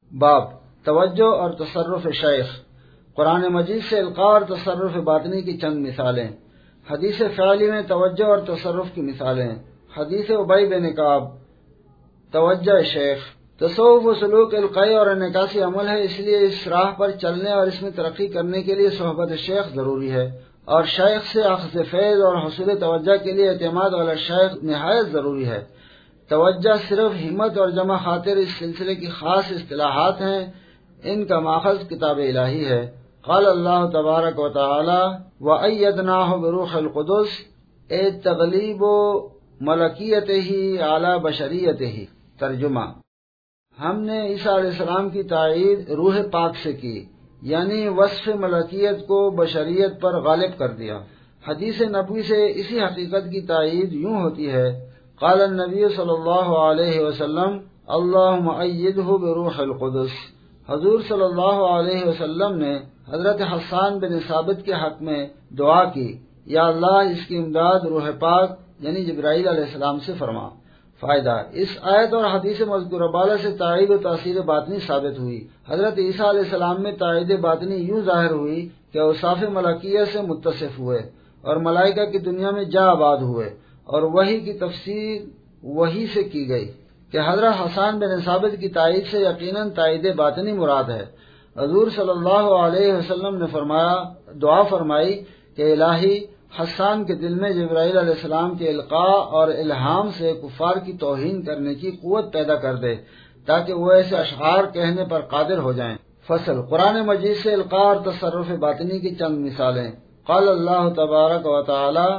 باب توجہ اور تصرف شیخ۔ قرآن مجید سے القاء اور تصرف باطنی کی چند مثالیں۔ حدیث فعلی میں توجہ اور تصرف کی مثالیں۔ حدیث ابی بن کعب توجہ شیخ۔ تصوف و سلوک القائی اور انعکاسی عمل ہے، اس لیے اس راہ پر چلنے اور اس میں ترقی کرنے کے لیے صحبت شیخ ضروری ہے، اور شیخ سے اخذ فیض اور حصول توجہ کے لیے اعتماد علی الشیخ نہایت ضروری ہے۔ توجہ صرف ہمت اور جمع خاطر اس سلسلے کی خاص اصطلاحات ہیں، ان کا ماخذ کتاب الہی ہے۔ قال اللہ تبارک و تعالی وَأَيَّدْنَاهُ بِرُوحِ الْقُدُسِ اے تغلیب و ملکیتہ علی بشریتہ۔ ترجمہ: ہم نے عیسیٰ علیہ السلام کی تائید روح پاک سے کی، یعنی وصف ملکیت کو بشریت پر غالب کر دیا۔ حدیث نبوی سے اسی حقیقت کی تائید یوں ہوتی ہے: قال النبی صلی اللہ علیہ وسلم اللہم ایدہ بروح القدس۔ حضور صلی اللہ علیہ وسلم نے حضرت حسان بن ثابت کے حق میں دعا کی، یا اللہ اس کی امداد روح پاک یعنی جبرائیل علیہ السلام سے فرما۔ فائدہ: اس آیت اور حدیث مذکورہ بالا سے تائید و تاثیر باطنی ثابت ہوئی۔ حضرت عیسیٰ علیہ السلام میں تائید باطنی یوں ظاہر ہوئی کہ اوصاف ملکیہ سے متصف ہوئے اور ملائکہ کی دنیا میں جا آباد ہوئے، اور وحی کی تفسیر وحی سے کی گئی کہ حضرت حسان بن ثابت کی تائید سے یقیناً تائید باطنی مراد ہے۔ حضور صلی اللہ علیہ وسلم نے دعا فرمائی کہ الہی حسان کے دل میں جبرائیل علیہ السلام کے القاء اور الہام سے کفار کی توہین کرنے کی قوت پیدا کر دے تاکہ وہ ایسے اشعار کہنے پر قادر ہو جائیں۔ فصل: قرآن مجید سے القاء اور تصرف باطنی کی چند مثالیں۔ قال اللہ تبارک و تعالی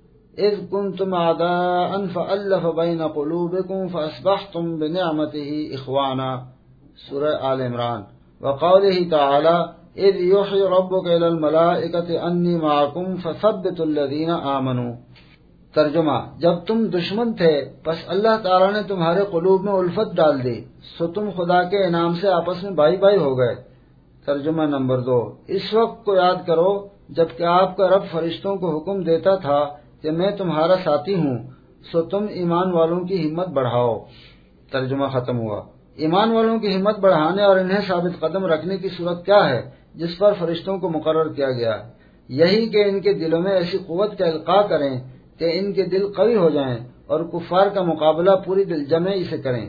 اذ کنتم اعداء فألف بین قلوبکم فاصبحتم بنعمتہ اخوانا، سورہ آل عمران۔ وقولہ تعالی اذ یوحی ربک الی الملائکۃ انی معکم فثبتوا الذین آمنوا۔ ترجمہ: جب تم دشمن تھے پس اللہ تعالیٰ نے تمہارے قلوب میں الفت ڈال دی، سو تم خدا کے انعام سے آپس میں بھائی بھائی ہو گئے۔ ترجمہ نمبر 2: اس وقت کو یاد کرو جبکہ آپ کا رب فرشتوں کو حکم دیتا تھا کہ میں تمہارا ساتھی ہوں، سو تم ایمان والوں کی ہمت بڑھاؤ۔ ترجمہ ختم ہوا۔ ایمان والوں کی ہمت بڑھانے اور انہیں ثابت قدم رکھنے کی صورت کیا ہے جس پر فرشتوں کو مقرر کیا گیا؟ یہی کہ ان کے دلوں میں ایسی قوت کا القاء کریں کہ ان کے دل قوی ہو جائیں اور کفار کا مقابلہ پوری دل جمعی سے کریں۔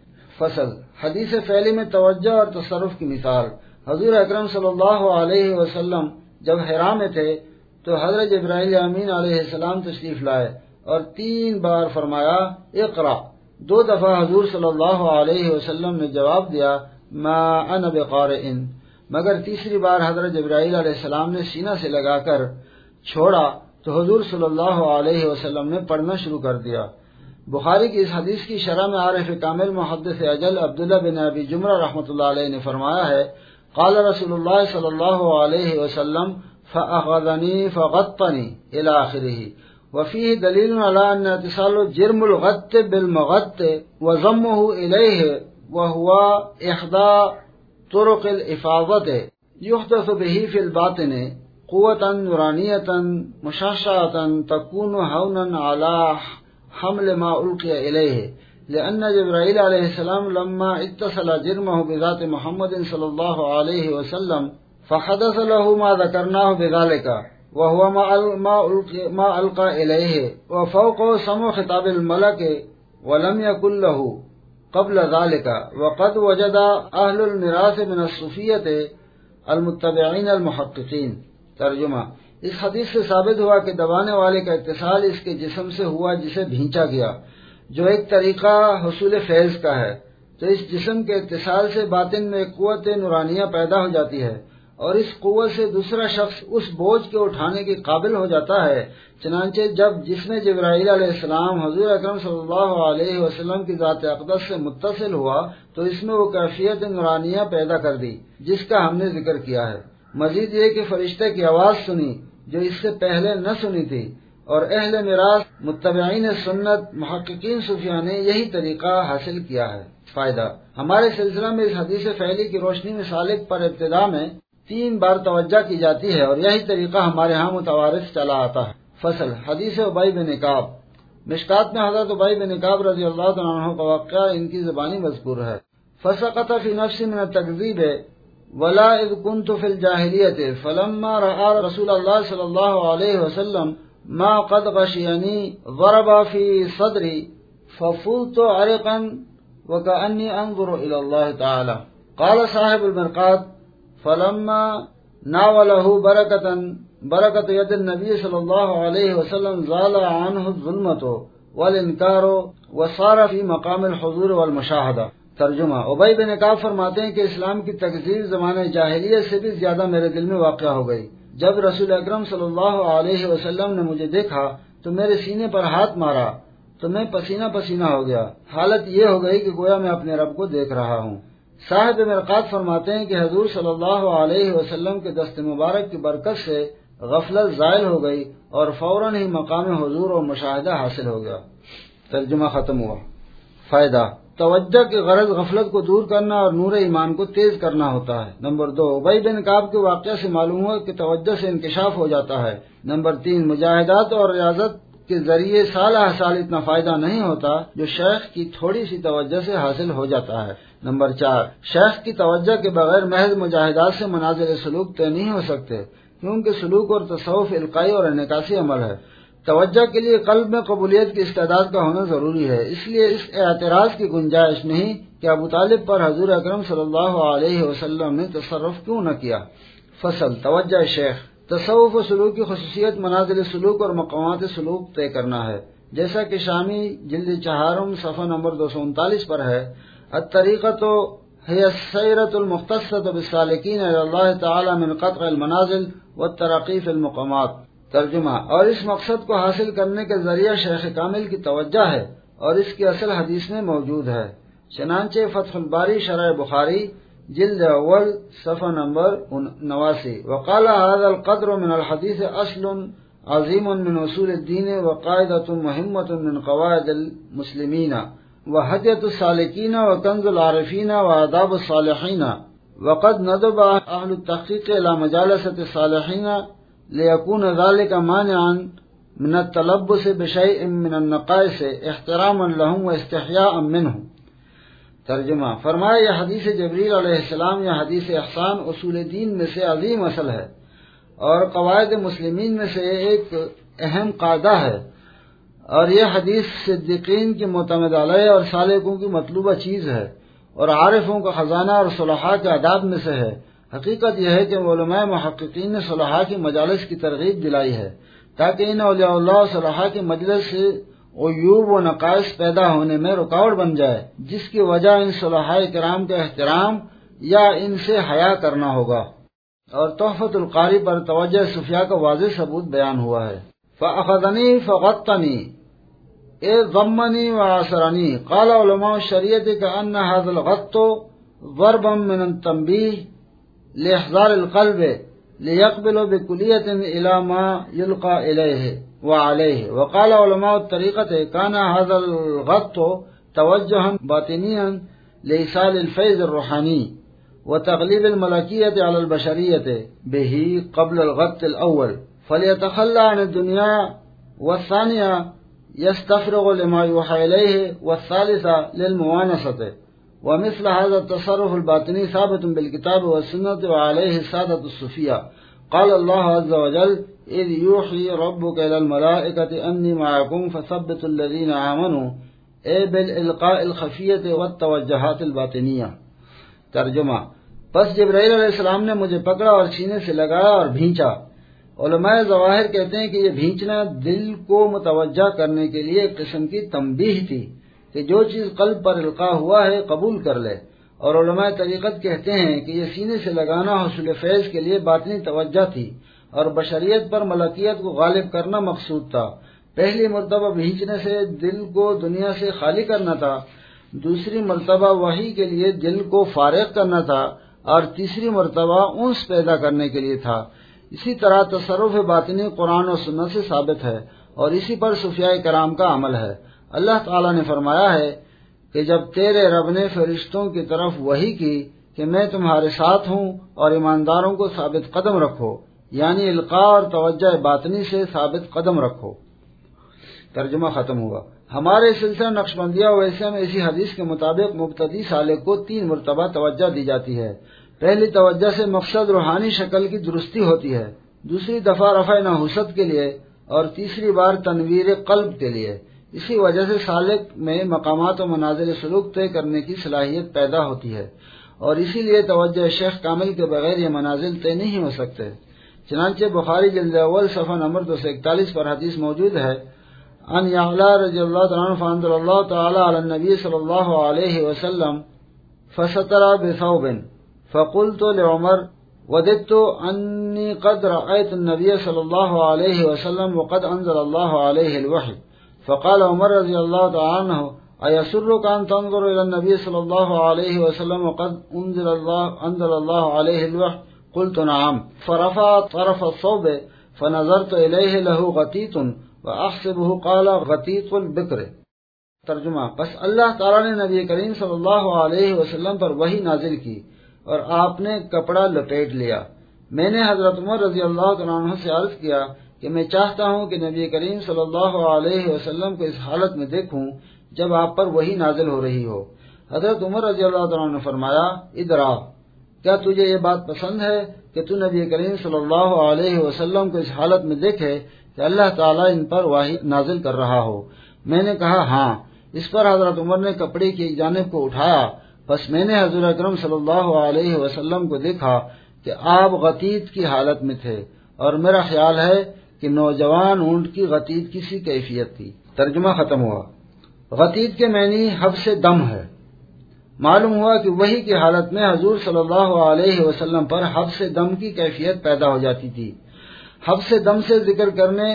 فصل: حدیث فعلی میں توجہ اور تصرف کی مثال۔ حضور اکرم صلی اللہ علیہ وسلم جب حرا میں تھے تو حضرت جبرائیل امین علیہ السلام تشریف لائے اور 3 بار فرمایا اقرأ۔ 2 دفعہ حضور صلی اللہ علیہ وسلم نے جواب دیا ما انا بقارئ، مگر تیسری بار حضرت جبرائیل علیہ السلام نے سینہ سے لگا کر چھوڑا تو حضور صلی اللہ علیہ وسلم نے پڑھنا شروع کر دیا۔ بخاری کی اس حدیث کی شرح میں عارف کامل محدث اجل عبداللہ بن ابی جمرہ رحمۃ اللہ علیہ نے فرمایا ہے قال رسول اللہ صلی اللہ علیہ وسلم فأخذنی فغطنی الی آخرہ، وفیہ دلیل علی ان اتصال جرم الغط بالمغط وضمہ الیہ وهو احدى طرق الافاضة يحدث به في الباطن قوة نورانية مشعشعة تكون هونا على حمل ما ألقي إليه، لأن جبرائيل عليه السلام لما اتصل جرمه بذات محمد صلى الله عليه وسلم فحدث له ما ذكرناه بذلك وهو ما ألقى إليه وفوقه سمع خطاب الملك ولم يكن له قبل ذلك، وقد وجد اہل المراث من الصوفیۃ المتبعین المحققین۔ ترجمہ: اس حدیث سے ثابت ہوا کہ دبانے والے کا اتصال اس کے جسم سے ہوا جسے بھینچا گیا، جو ایک طریقہ حصول فیض کا ہے، تو اس جسم کے اتصال سے باطن میں ایک قوت نورانیہ پیدا ہو جاتی ہے، اور اس قوت سے دوسرا شخص اس بوجھ کے اٹھانے کے قابل ہو جاتا ہے۔ چنانچہ جب جسم جبرائیل علیہ السلام حضور اکرم صلی اللہ علیہ وسلم کی ذات اقدس سے متصل ہوا تو اس میں وہ کیفیت نورانیہ پیدا کر دی جس کا ہم نے ذکر کیا ہے۔ مزید یہ کہ فرشتے کی آواز سنی جو اس سے پہلے نہ سنی تھی، اور اہل میراث متبعین سنت محققین صوفیہ نے یہی طریقہ حاصل کیا ہے۔ فائدہ: ہمارے سلسلہ میں اس حدیث فعلی کی روشنی میں سالک پر ابتدا میں 3 بار توجہ کی جاتی ہے، اور یہی طریقہ ہمارے ہاں متوارث چلا آتا ہے۔ فصل: حدیث ابی بن کعب۔ مشکات میں حضرت ابی بن کعب رضی اللہ عنہ کا واقعہ ان کی زبانی مذکور ہے۔ فسقط في نفسي من التكذيب ولا إذ كنت في الجاهلية فلما رأى رسول الله صلى الله عليه وسلم ما قد غشيني ضرب في صدري ففلت عرقا وكأني أنظر إلى الله تعالى. قال صاحب المرقات فلما ناوله بركة يد النبي صلى الله عليه وسلم زال عنه الظلمة والانکار وصار فی مقام الحضور والمشاہدہ. ترجمہ: ابی بن کعب فرماتے ہیں کہ اسلام کی تکذیب زمانہ جاہلیت سے بھی زیادہ میرے دل میں واقع ہو گئی. جب رسول اکرم صلی اللہ علیہ وسلم نے مجھے دیکھا تو میرے سینے پر ہاتھ مارا تو میں پسینہ پسینہ ہو گیا. حالت یہ ہو گئی کہ گویا میں اپنے رب کو دیکھ رہا ہوں. صاحب مرقات فرماتے ہیں کہ حضور صلی اللہ علیہ وسلم کے دست مبارک کی برکت سے غفلت زائل ہو گئی اور فوراً ہی مقام حضور اور مشاہدہ حاصل ہو گیا. ترجمہ ختم ہوا. فائدہ: توجہ کی غرض غفلت کو دور کرنا اور نور ایمان کو تیز کرنا ہوتا ہے. نمبر 2، ابی بن کعب کے واقعہ سے معلوم ہوا کہ توجہ سے انکشاف ہو جاتا ہے. نمبر 3، مجاہدات اور ریاضت کے ذریعے سال ہر سال اتنا فائدہ نہیں ہوتا جو شیخ کی تھوڑی سی توجہ سے حاصل ہو جاتا ہے. نمبر 4، شیخ کی توجہ کے بغیر محض مجاہدات سے منازل سلوک طے نہیں ہو سکتے، کیونکہ سلوک اور تصوف القائی اور انعکاسی عمل ہے. توجہ کے لیے قلب میں قبولیت کی استعداد کا ہونا ضروری ہے. اس لیے اس اعتراض کی گنجائش نہیں کہ ابو طالب پر حضور اکرم صلی اللہ علیہ وسلم نے تصرف کیوں نہ کیا. فصل: توجہ شیخ. تصوف و سلوک کی خصوصیت منازل سلوک اور مقامات سلوک طے کرنا ہے، جیسا کہ شامی جلد 4 صفحہ نمبر 239 پر ہے. الطریقۃ هي السیرۃ المختصۃ بالسالکین الی اللہ تعالی من قطع المنازل والترقی فی المقامات. ترجمہ: اور اس مقصد کو حاصل کرنے کے ذریعہ شیخ کامل کی توجہ ہے اور اس کی اصل حدیث میں موجود ہے. چنانچہ فتح الباری شرح بخاری جلد اول صفحہ نمبر 89. وقال هذا القدر من الحديث اصل عظیم من اصول الدین وقاعدۃ مهمۃ من قواعد المسلمین وهدیۃ السالکین وکنز العارفین وآداب الصالحین. وقد ندب اهل التحقیق الى مجالسۃ الصالحین ليكون ذلك مانعا من التلبس بشيء من النقائص احتراما لهم واستحياء منهم. ترجمہ: فرمایا یہ حدیث جبریل علیہ السلام یا حدیث احسان اصول دین میں سے عظیم اصل ہے اور قواعد مسلمین میں سے ایک اہم قاعدہ ہے، اور یہ حدیث صدیقین کی معتمد علیہ اور سالکوں کی مطلوبہ چیز ہے اور عارفوں کا خزانہ اور صلحاء کے آداب میں سے ہے. حقیقت یہ ہے کہ علماء محققین نے صلحاء کی مجالس کی ترغیب دلائی ہے تاکہ ان اولیاء اللہ و صلحاء کی مجلس سے عیوب و نقائص پیدا ہونے میں رکاوٹ بن جائے، جس کی وجہ ان صلحاء کرام کا احترام یا ان سے حیا کرنا ہوگا. اور تحفۃ القاری پر توجہ صوفیاء کا واضح ثبوت بیان ہوا ہے. فأخذنی فغطنی اے ضمنی وعصرنی. قال علماء الشریعت کأن هذا الغط ضربا من التنبیہ لإحضار القلب ليقبل بكلية إلى ما يلقى إليه وعليه. وقال علماء الطريقة كان هذا الغط توجها باطنيا لإيصال الفيض الروحاني وتغليب الملكية على البشرية به قبل الغط الأول، فليتخلى عن الدنيا، والثانية يستفرغ لما يوحى إليه، والثالثة للموانسة. ومثل هذا التصرف الباطني ثابت بالكتاب والسنة وعليه السادة الصوفية. قال الله عز وجل: إذ يوحي ربك إلى الملائكة أني معكم فثبتوا الذين آمنوا، اے بالإلقاء الخفية والتوجهات الباطنية. ترجمہ: پس جبرائیل علیہ السلام نے مجھے پکڑا اور سینے سے لگایا اور بھینچا. علماء ظواہر کہتے ہیں کہ یہ بھینچنا دل کو متوجہ کرنے کے لیے ایک قسم کی تنبیہ تھی کہ جو چیز قلب پر القاء ہوا ہے قبول کر لے. اور علماء طریقت کہتے ہیں کہ یہ سینے سے لگانا حصول فیض کے لیے باطنی توجہ تھی اور بشریت پر ملکیت کو غالب کرنا مقصود تھا. پہلی مرتبہ بھینچنے سے دل کو دنیا سے خالی کرنا تھا، دوسری مرتبہ وحی کے لیے دل کو فارغ کرنا تھا، اور تیسری مرتبہ انس پیدا کرنے کے لیے تھا. اسی طرح تصرف باطنی قرآن و سنت سے ثابت ہے اور اسی پر صوفیاء کرام کا عمل ہے. اللہ تعالیٰ نے فرمایا ہے کہ جب تیرے رب نے فرشتوں کی طرف وحی کی کہ میں تمہارے ساتھ ہوں اور ایمانداروں کو ثابت قدم رکھو، یعنی القاء اور توجہ باطنی سے ثابت قدم رکھو. ترجمہ ختم ہوا. ہمارے سلسلہ نقشبندیہ ویسے میں اسی حدیث کے مطابق مبتدی سالک کو 3 مرتبہ توجہ دی جاتی ہے۔ پہلی توجہ سے مقصد روحانی شکل کی درستی ہوتی ہے، دوسری دفعہ رفع نحوست کے لیے، اور تیسری بار تنویر قلب کے لیے۔ اسی وجہ سے سالک میں مقامات و منازل سلوک طے کرنے کی صلاحیت پیدا ہوتی ہے، اور اسی لیے توجہ شیخ کامل کے بغیر یہ منازل طے نہیں ہو سکتے۔ چنانچہ بخاری جلد اول صفحہ نمبر 241 پر حدیث موجود ہے، ان یعلا رضی اللہ تعالیٰ عنہ فانزل اللہ تعالی علی النبی صلی اللہ علیہ وسلم فستر بثوب فقلت لعمر وددت انی قد رأيت النبی صلی اللہ علیہ وسلم وقد انزل اللہ علیہ الوحی فقال عمر رضی اللہ تعالیٰ عنہ ایسرک ان تنظر الى النبی صلی اللہ علیہ وسلم وقد انزل اللہ علیہ الوحی قلت نعم فرفع طرف الصوب فنظرت الیہ له غطیط وَأَحْسِبُهُ قَالَ غَطِيطُ الْبِكْرِ۔ ترجمہ: پس اللہ تعالیٰ نے نبی کریم صلی اللہ علیہ وسلم پر وحی نازل کی اور آپ نے کپڑا لپیٹ لیا۔ میں نے حضرت عمر رضی اللہ عنہ سے عرض کیا کہ میں چاہتا ہوں کہ نبی کریم صلی اللہ علیہ وسلم کو اس حالت میں دیکھوں جب آپ پر وحی نازل ہو رہی ہو۔ حضرت عمر رضی اللہ عنہ نے فرمایا، ادرا، کیا تجھے یہ بات پسند ہے کہ تو نبی کریم صلی اللہ علیہ وسلم کو اس حالت میں دیکھے کہ اللہ تعالیٰ ان پر وحی نازل کر رہا ہو؟ میں نے کہا ہاں۔ اس پر حضرت عمر نے کپڑے کی ایک جانب کو اٹھایا، بس میں نے حضور اکرم صلی اللہ علیہ وسلم کو دیکھا کہ آپ غطیط کی حالت میں تھے، اور میرا خیال ہے کہ نوجوان اونٹ کی غطیط کی سی کیفیت تھی۔ ترجمہ ختم ہوا۔ غطیط کے معنی حبس دم ہے۔ معلوم ہوا کہ وحی کی حالت میں حضور صلی اللہ علیہ وسلم پر حبس دم کی کیفیت پیدا ہو جاتی تھی۔ حبس دم سے ذکر کرنے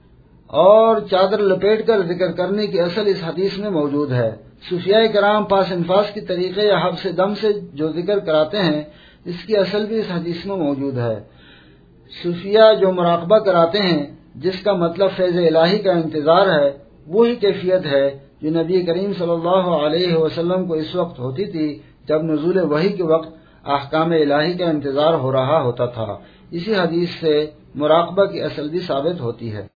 اور چادر لپیٹ کر ذکر کرنے کی اصل اس حدیث میں موجود ہے۔ صوفیاء کرام پاس انفاس کی طریقے یا حبس دم سے جو ذکر کراتے ہیں، اس کی اصل بھی اس حدیث میں موجود ہے۔ صوفیاء جو مراقبہ کراتے ہیں، جس کا مطلب فیض الہی کا انتظار ہے، وہی کیفیت ہے جو نبی کریم صلی اللہ علیہ وسلم کو اس وقت ہوتی تھی جب نزول وحی کے وقت احکام الہی کا انتظار ہو رہا ہوتا تھا۔ اسی حدیث سے مراقبہ کی اصل بھی ثابت ہوتی ہے۔